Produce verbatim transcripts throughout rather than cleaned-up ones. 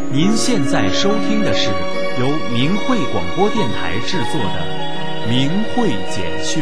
您现在收听的是由明慧广播电台制作的《明慧简讯》。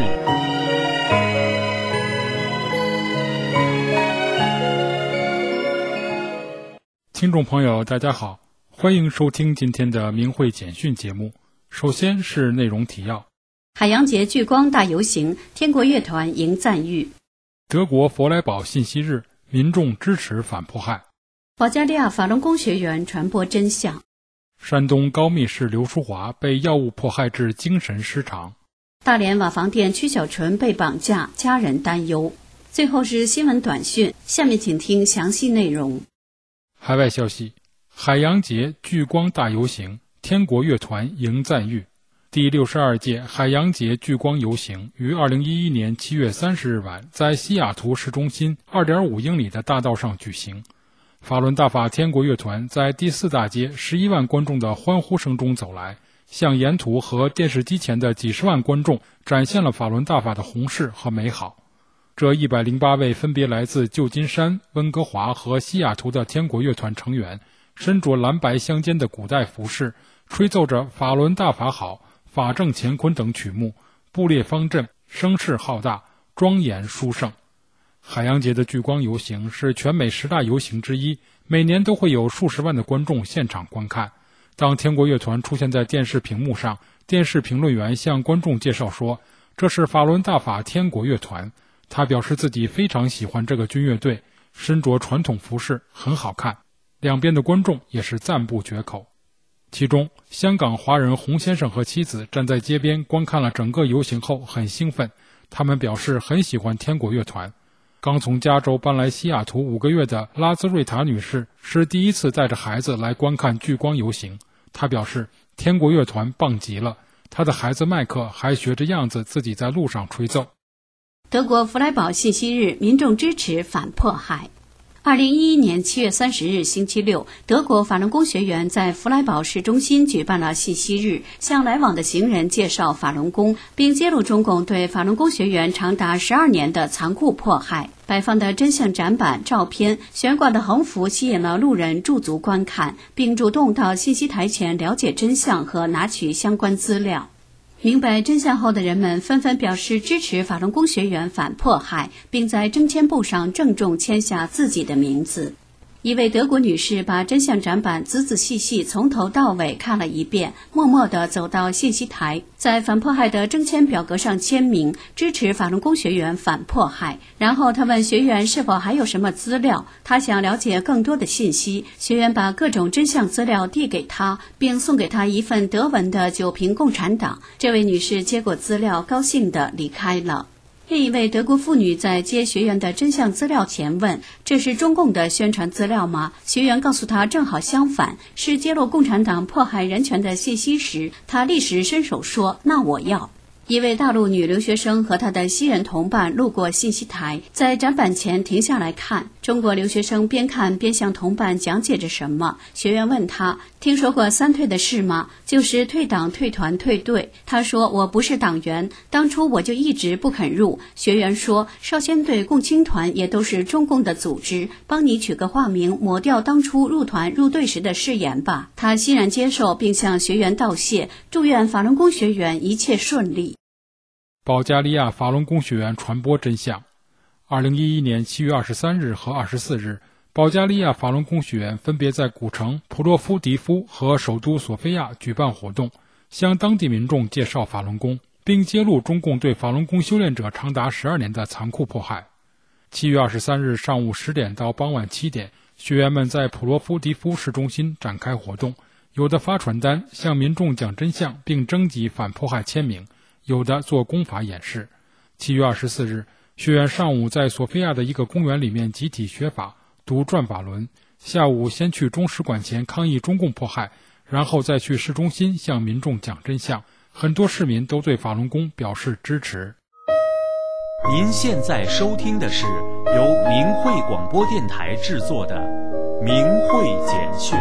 听众朋友，大家好，欢迎收听今天的明慧简讯节目。首先是内容提要： 海洋节聚光大游行，天国乐团迎赞誉； 德国弗莱堡信息日，民众支持反迫害； 保加利亚法轮功学员传播真相； 山东高密市刘淑华被药物迫害致精神失常； 大连瓦房店曲小纯被绑架，家人担忧。最后是新闻短讯，下面请听详细内容。 海外消息：海洋节聚光大游行，天国乐团迎赞誉。第六十二届海洋节聚光游行于二零一一年七月三十日晚在西雅图市中心 二点五英里的大道上举行。法轮大法天国乐团在第四大街十一万观众的欢呼声中走来，向沿途和电视机前的几十万观众展现了法轮大法的宏势和美好。这一百零八位分别来自旧金山、温哥华和西雅图的天国乐团成员，身着蓝白相间的古代服饰，吹奏着法轮大法好、法正乾坤等曲目，步列方阵，声势浩大，庄严殊胜。海洋节的聚光游行是全美十大游行之一，每年都会有数十万的观众现场观看。当天国乐团出现在电视屏幕上，电视评论员向观众介绍说，这是法轮大法天国乐团。他表示自己非常喜欢这个军乐队，身着传统服饰很好看，两边的观众也是赞不绝口。其中香港华人洪先生和妻子站在街边观看了整个游行后很兴奋，他们表示很喜欢天国乐团。刚从加州搬来西雅图五个月的拉兹瑞塔女士是第一次带着孩子来观看聚光游行，她表示天国乐团棒极了，她的孩子麦克还学着样子自己在路上吹奏。 德国弗莱堡信息日，民众支持反迫害。二零一一年七月三十日星期六，德国法轮功学员在弗莱堡市中心举办了信息日，向来往的行人介绍法轮功，并揭露中共对法轮功学员长达十二年的残酷迫害。摆放的真相展板、照片、悬挂的横幅吸引了路人驻足观看，并主动到信息台前了解真相和拿取相关资料。明白真相后的人们纷纷表示支持法轮功学员反迫害，并在征签簿上郑重签下自己的名字。一位德国女士把真相展板仔仔细细从头到尾看了一遍，默默地走到信息台，在反迫害的征签表格上签名，支持法轮功学员反迫害。然后她问学员是否还有什么资料，她想了解更多的信息。学员把各种真相资料递给她，并送给她一份德文的九评共产党。这位女士接过资料，高兴地离开了。另一位德国妇女在接学员的真相资料前问，这是中共的宣传资料吗？学员告诉她正好相反，是揭露共产党迫害人权的信息时，她立时伸手说，那我要。一位大陆女留学生和她的西人同伴路过信息台，在展板前停下来看。中国留学生边看边向同伴讲解着什么。学员问他，听说过三退的事吗？就是退党、退团、退队。他说，我不是党员，当初我就一直不肯入。学员说，少先队、共青团也都是中共的组织，帮你取个化名，抹掉当初入团入队时的誓言吧。他欣然接受，并向学员道谢，祝愿法轮功学员一切顺利。 保加利亚法轮功学员传播真相。二零一一年七月二十三日和二十四日，保加利亚法轮功学员分别在古城普洛夫迪夫和首都索菲亚举办活动，向当地民众介绍法轮功，并揭露中共对法轮功修炼者长达十二年的残酷迫害。七月二十三日上午十点到傍晚七点，学员们在普洛夫迪夫市中心展开活动，有的发传单向民众讲真相，并征集反迫害签名，有的做功法演示。七月二十四日，学员上午在索菲亚的一个公园里面集体学法，读转法轮，下午先去中使馆前抗议中共迫害，然后再去市中心向民众讲真相。很多市民都对法轮功表示支持。 您现在收听的是由明慧广播电台制作的《明慧简讯》。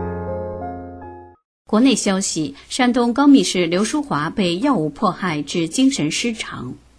国内消息，山东高密市刘淑华被药物迫害致精神失常。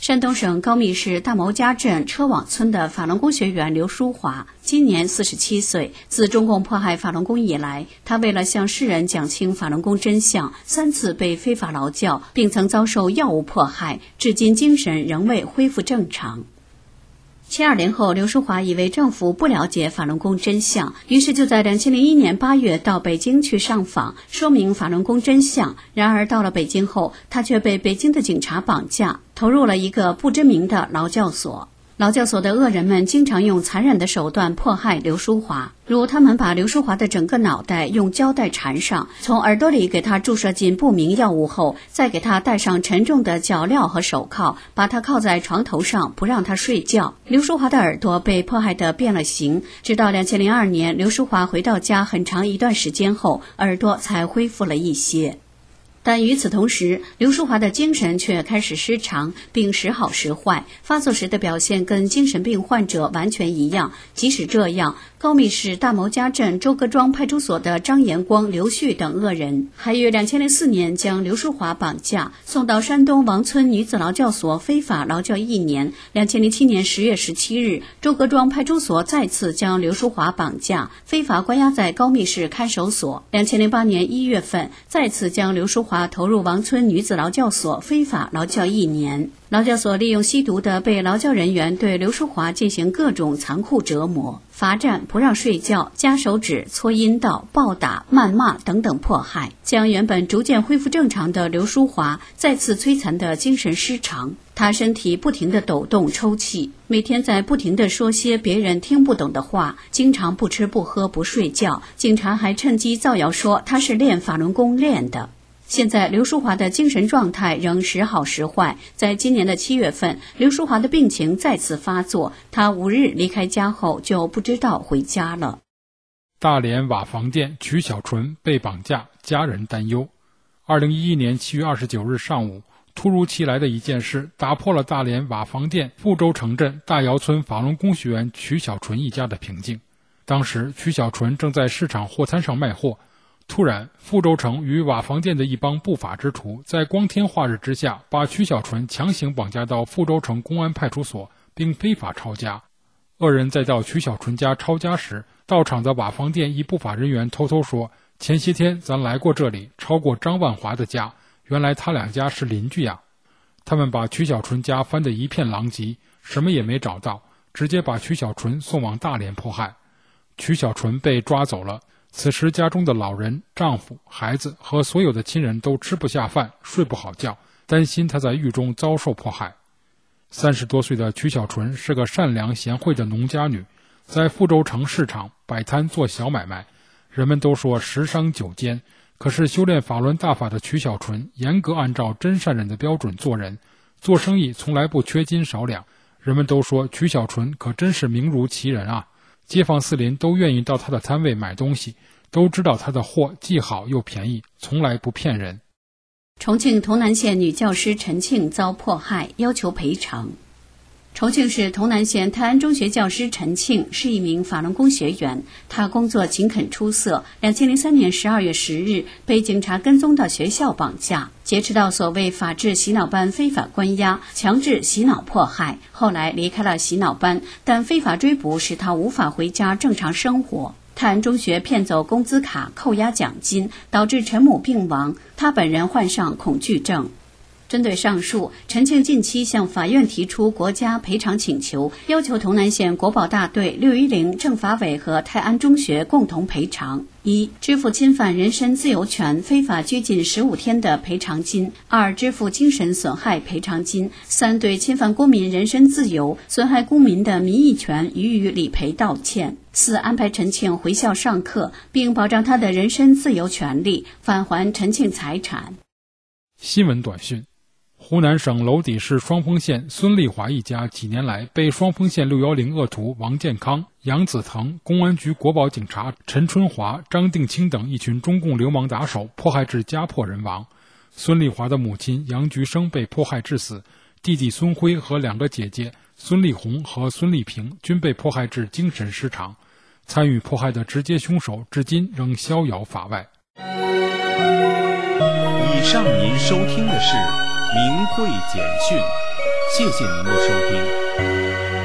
山东省高密市大毛家镇车网村的法轮功学员刘淑华今年四十七岁。自中共迫害法轮功以来，他为了向世人讲清法轮功真相，三次被非法劳教，并曾遭受药物迫害，至今精神仍未恢复正常。七二零后，刘淑华以为政府不了解法轮功真相，于是就在两千零一年八月到北京去上访，说明法轮功真相。然而到了北京后，他却被北京的警察绑架，投入了一个不知名的劳教所。劳教所的恶人们经常用残忍的手段迫害刘淑华，如他们把刘淑华的整个脑袋用胶带缠上，从耳朵里给他注射进不明药物后，再给他戴上沉重的脚镣和手铐，把他铐在床头上，不让他睡觉。刘淑华的耳朵被迫害得变了形，直到两千零二年，刘淑华回到家很长一段时间后，耳朵才恢复了一些。但与此同时，刘淑华的精神却开始失常，并时好时坏，发作时的表现跟精神病患者完全一样。即使这样，高密市大毛家镇周各庄派出所的张延光、刘旭等恶人，还于两千零四年将刘淑华绑架，送到山东王村女子劳教所非法劳教一年。两千零七年十月十七日，周各庄派出所再次将刘淑华绑架，非法关押在高密市看守所。两千零八年一月份，再次将刘淑华投入王村女子劳教所非法劳教一年。劳教所利用吸毒的被劳教人员对刘淑华进行各种残酷折磨，罚站、不让睡觉、夹手指、搓阴道、暴打、谩骂等等迫害，将原本逐渐恢复正常的刘淑华再次摧残的精神失常。她身体不停地抖动抽泣，每天在不停地说些别人听不懂的话，经常不吃不喝不睡觉。警察还趁机造谣说她是练法轮功练的。现在刘淑华的精神状态仍时好时坏，在今年的七月份，刘淑华的病情再次发作，她五日离开家后就不知道回家了。 大连瓦房店曲小纯被绑架，家人担忧。二零一一年七月二十九日上午，突如其来的一件事打破了大连瓦房店富州城镇大窑村法轮功学员曲小纯一家的平静。当时曲小纯正在市场货摊上卖货，突然，富州城与瓦房店的一帮不法之徒在光天化日之下，把曲小纯强行绑架到富州城公安派出所，并非法抄家。恶人在到曲小纯家抄家时，到场的瓦房店一不法人员偷偷说：“前些天咱来过这里，抄过张万华的家，原来他两家是邻居呀。”他们把曲小纯家翻得一片狼藉，什么也没找到，直接把曲小纯送往大连迫害。曲小纯被抓走了。此时家中的老人、丈夫、孩子和所有的亲人都吃不下饭，睡不好觉，担心他在狱中遭受迫害。三十多岁的曲小纯是个善良贤惠的农家女，在富州城市场摆摊做小买卖，人们都说十商九奸。可是修炼法轮大法的曲小纯严格按照真善人的标准做人，做生意从来不缺斤少两。人们都说曲小纯可真是名如其人啊，街坊四邻都愿意到他的摊位买东西，都知道他的货既好又便宜，从来不骗人。 重庆潼南县女教师陈庆遭迫害，要求赔偿。重庆市潼南县泰安中学教师陈庆是一名法轮功学员，他工作勤恳出色。两千零三年十二月十日，被警察跟踪到学校绑架，劫持到所谓法治洗脑班非法关押，强制洗脑迫害。后来离开了洗脑班，但非法追捕使他无法回家正常生活。泰安中学骗走工资卡，扣押奖金，导致陈母病亡，他本人患上恐惧症。针对上述，陈庆近期向法院提出国家赔偿请求，要求潼南县国保大队、六一零政法委和泰安中学共同赔偿：一、支付侵犯人身自由权非法拘禁十五天的赔偿金；二、支付精神损害赔偿金；三、对侵犯公民人身自由、损害公民的民意权予以理赔道歉；四、安排陈庆回校上课，并保障他的人身自由权利，返还陈庆财产。 新闻短讯：湖南省娄底市双峰县孙丽华一家几年来被双峰县六一零恶徒王健康、杨子腾、公安局国保警察陈春华、张定清等一群中共流氓打手迫害至家破人亡。孙丽华的母亲杨菊生被迫害致死，弟弟孙辉和两个姐姐孙丽红和孙丽萍均被迫害至精神失常。参与迫害的直接凶手至今仍逍遥法外。 以上您收听的是明慧简讯， 谢谢您的收听。